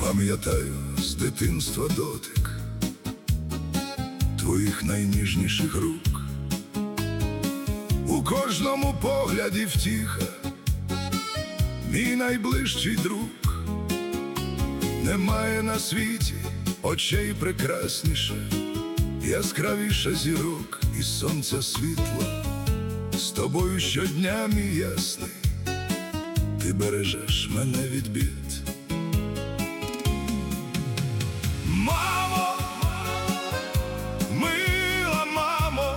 Пам'ятаю з дитинства дотик твоїх найніжніших рук, у кожному погляді втіха, мій найближчий друг. Немає на світі очей прекрасніше, яскравіше зірок і сонця світло. З тобою щодня, мій ясний, ти бережеш мене від бід. Мамо, мила мамо,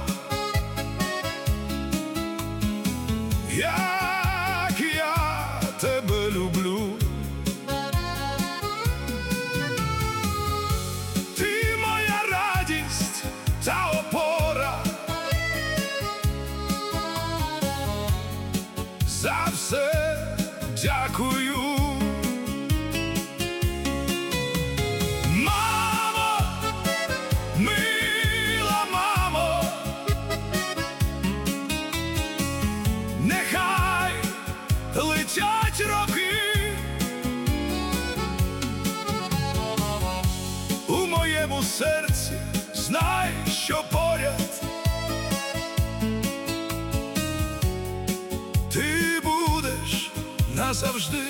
як я тебе люблю. Ти моя радість та опора, за все дякую. Летять роки, у моєму серці знай, що поряд ти будеш назавжди.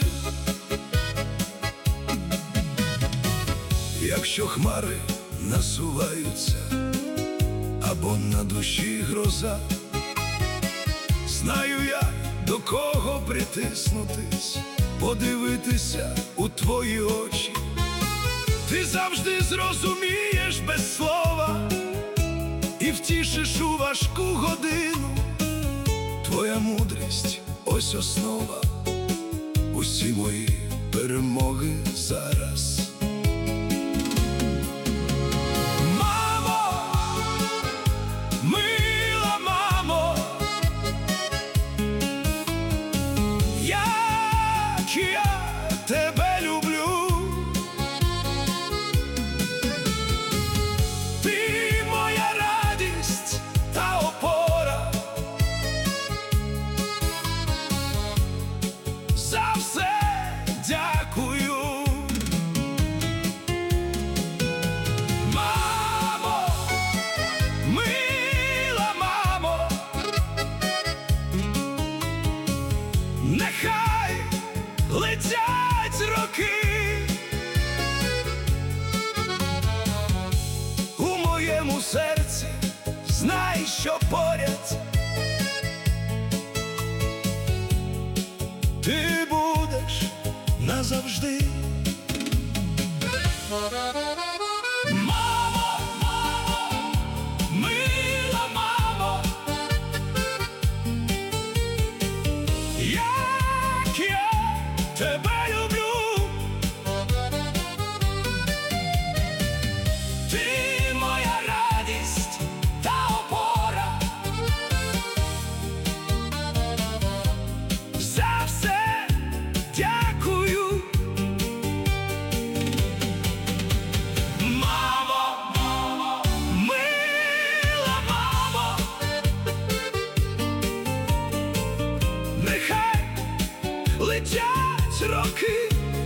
Якщо хмари насуваються або на душі гроза, знаю я, до кого притиснутись, подивитися у твої очі. Ти завжди зрозумієш без слова і втішиш у важку годину. Твоя мудрість – ось основа, усі мої перемоги зараз. Тебе люблю, ти моя радість та опора, за все дякую. Мамо, мила мамо, нехай летять роки, у моєму серці знай, що поряд ти будеш назавжди. Мамо, мила мамо, як я тебе люблю. Ти моя радість та опора, за все дякую. Мамо, мила мамо, нехай летять роки,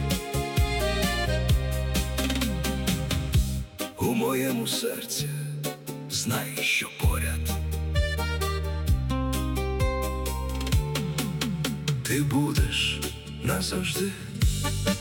у моєму серці знай, що поряд ти будеш назавжди.